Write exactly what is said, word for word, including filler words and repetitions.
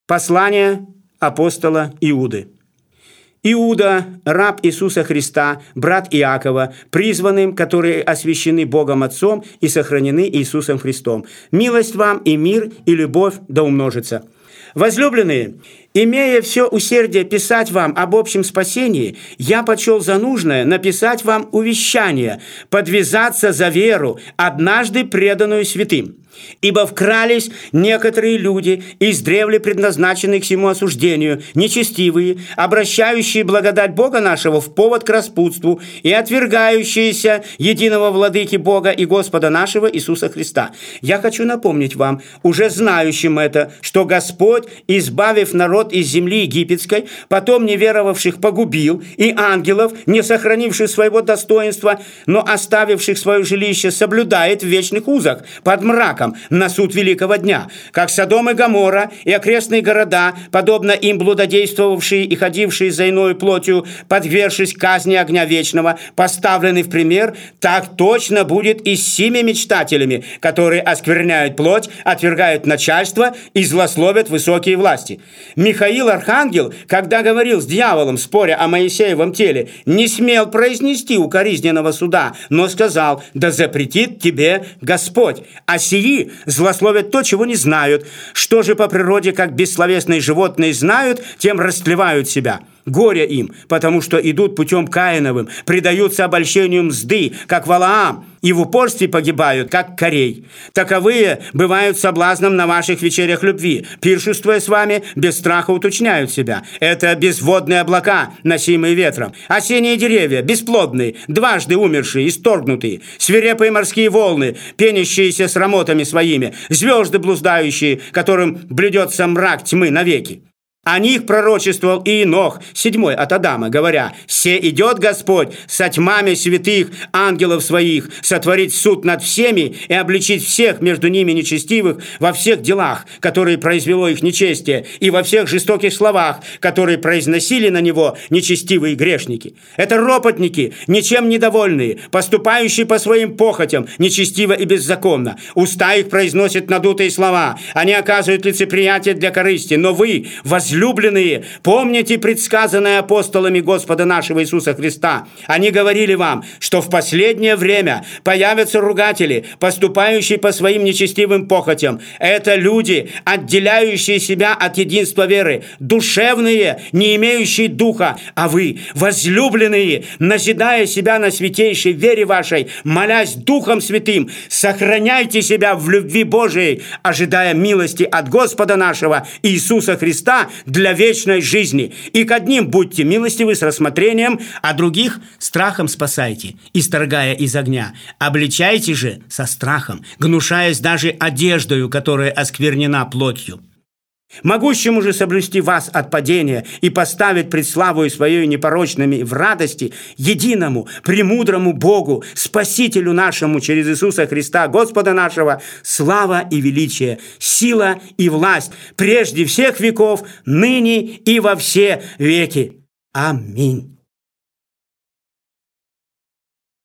Послание апостола Иуды. Иуда, раб Иисуса Христа, брат Иакова, призванным, которые освящены Богом Отцом и сохранены Иисусом Христом. Милость вам и мир, и любовь да умножится. Возлюбленные, имея все усердие писать вам об общем спасении, я почел за нужное написать вам увещание, подвязаться за веру, однажды преданную святым. Ибо вкрались некоторые люди, издревле предназначенные к сему осуждению, нечестивые, обращающие благодать Бога нашего в повод к распутству и отвергающиеся единого владыки Бога и Господа нашего Иисуса Христа. Я хочу напомнить вам, уже знающим это, что Господь, избавив народ из земли египетской, потом неверовавших погубил, и ангелов, не сохранивших своего достоинства, но оставивших свое жилище, соблюдает в вечных узах, под мраком, на суд великого дня, как Содом и Гоморра и окрестные города, подобно им блудодействовавшие и ходившие за иною плотью, подвергшись казни огня вечного, поставлены в пример, так точно будет и с сими мечтателями, которые оскверняют плоть, отвергают начальство и злословят высокие власти. Михаил Архангел, когда говорил с дьяволом, споря о Моисеевом теле, не смел произнести укоризненного суда, но сказал: «Да запретит тебе Господь». А сии злословят то, чего не знают. Что же по природе, как бессловесные животные знают, тем растлевают себя. Горе им, потому что идут путем Каиновым, предаются обольщению мзды, как Валаам, и в упорстве погибают, как Корей. Таковые бывают соблазном на ваших вечерях любви, пиршествуя с вами, без страха уточняют себя. Это безводные облака, носимые ветром, осенние деревья, бесплодные, дважды умершие, исторгнутые, свирепые морские волны, пенящиеся с рамотами своими, звезды блуждающие, которым блюдется мрак тьмы навеки. О них пророчествовал и Енох, седьмой от Адама, говоря: «Се идет Господь со тьмами святых ангелов своих, сотворить суд над всеми и обличить всех между ними нечестивых во всех делах, которые произвело их нечестие, и во всех жестоких словах, которые произносили на него нечестивые грешники». Это ропотники, ничем недовольные, поступающие по своим похотям, нечестиво и беззаконно. Уста их произносят надутые слова, они оказывают лицеприятие для корысти, но вы, возлюбленные, Любленные, помните предсказанное апостолами Господа нашего Иисуса Христа. Они говорили вам, что в последнее время появятся ругатели, поступающие по своим нечестивым похотям. Это люди, отделяющие себя от единства веры, душевные, не имеющие духа. А вы, возлюбленные, назидая себя на святейшей вере вашей, молясь Духом Святым, сохраняйте себя в любви Божией, ожидая милости от Господа нашего Иисуса Христа для вечной жизни. И к одним будьте милостивы с рассмотрением, а других страхом спасайте, исторгая из огня. Обличайте же со страхом, гнушаясь даже одеждою, которая осквернена плотью. Могущему же соблюсти вас от падения и поставить пред славою своей непорочными в радости единому, премудрому Богу, Спасителю нашему через Иисуса Христа, Господа нашего, слава и величие, сила и власть прежде всех веков, ныне и во все веки. Аминь.